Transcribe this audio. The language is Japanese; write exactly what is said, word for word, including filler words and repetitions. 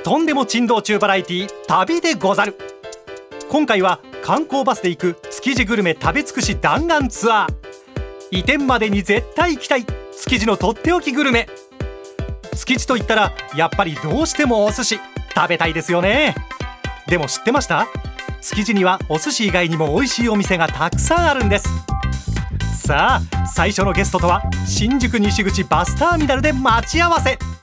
とんでも珍道中バラエティ旅でござる。今回は観光バスで行く築地グルメ食べ尽くし弾丸ツアー。移転までに絶対行きたい築地のとっておきグルメ。築地といったらやっぱりどうしてもお寿司食べたいですよね。でも知ってました？築地にはお寿司以外にも美味しいお店がたくさんあるんです。さあ最初のゲストとは新宿西口バスターミナルで待ち合わせ。